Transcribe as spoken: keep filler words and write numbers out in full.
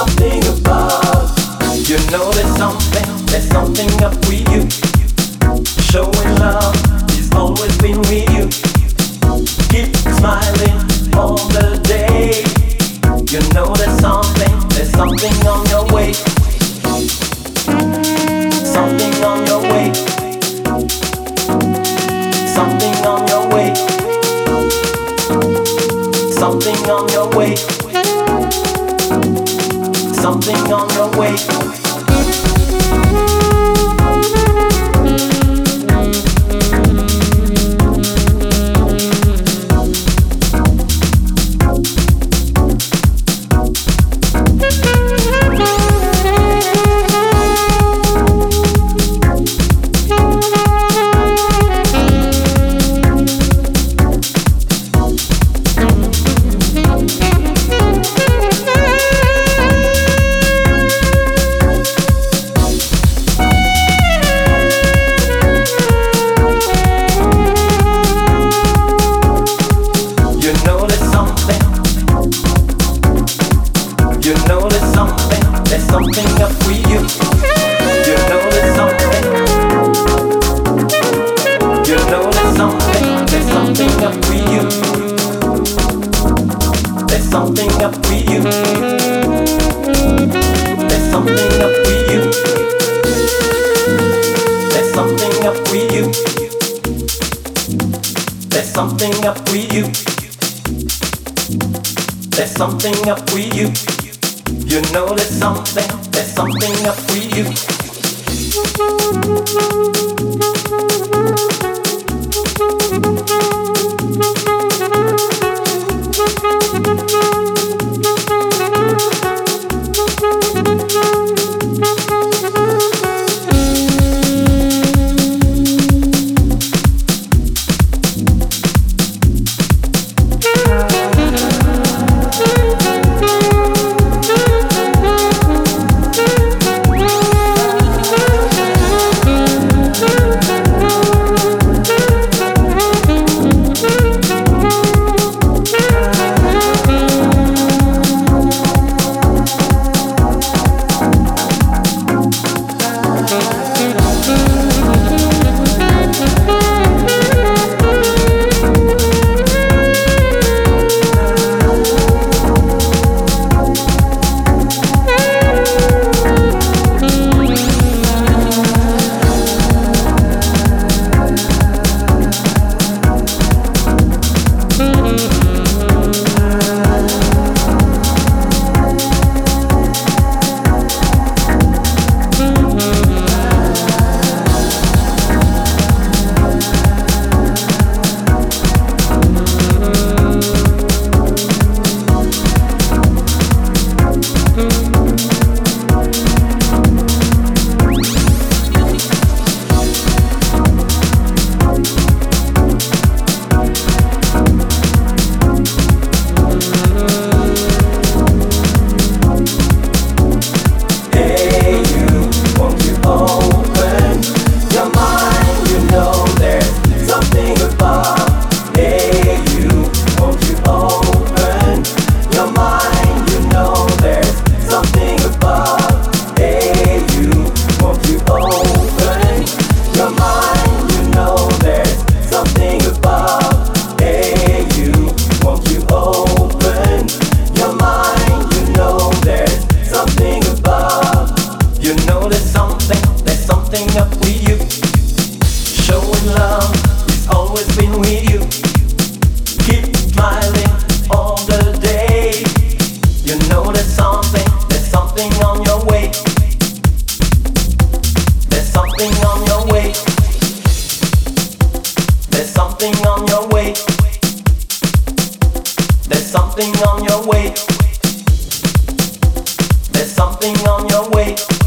something above. You know there's something, there's something up with you. Showing love has always been with you. Keep smiling all the day. You know there's something, there's something on your way. Something on your way. Something on your way. Something on your way. Something on your way. Something up with you. You know there's something. You know there's something. There's something up with you. There's something up with you. There's something up with you. There's something up with you. There's something up with you. There's something up with you. You know there's something, there's something up with you. Something on your way. There's something on your way.